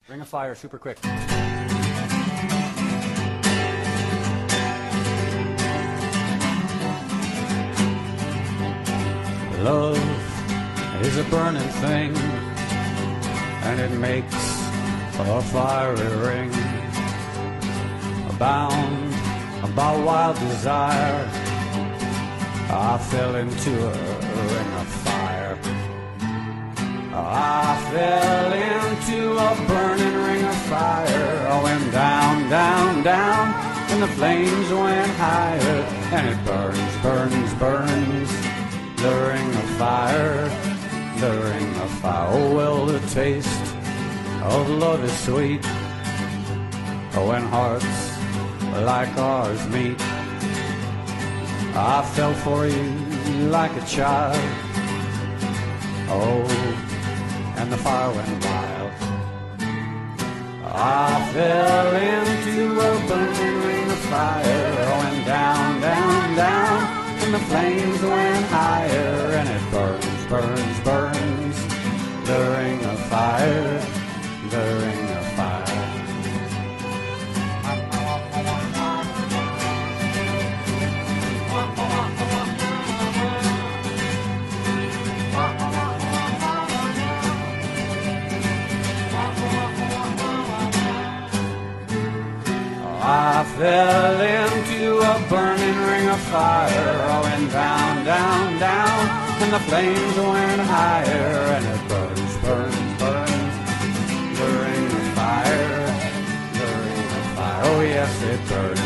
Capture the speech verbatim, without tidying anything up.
Ring of fire, super quick. Love is a burning thing, and it makes a fiery ring. Bound by wild desire, I fell into a ring of fire. I fell into a burning ring of fire. I went down, down, down, and the flames went higher. And it burns, burns, burns, the ring of fire, the ring of fire. Oh, well, the taste of love is sweet when hearts like ours meet. I fell for you like a child. Oh, and the fire went wild. I fell into a burning ring of fire. I went down, down, down, and the flames went higher. And it burns, burns, burns, the ring of fire, the ring of fire. I fell into a burning ring of fire. I went down, down, down, and the flames went higher. And it burns, burns, burns, the ring of fire, the ring of fire. Oh yes, it burns.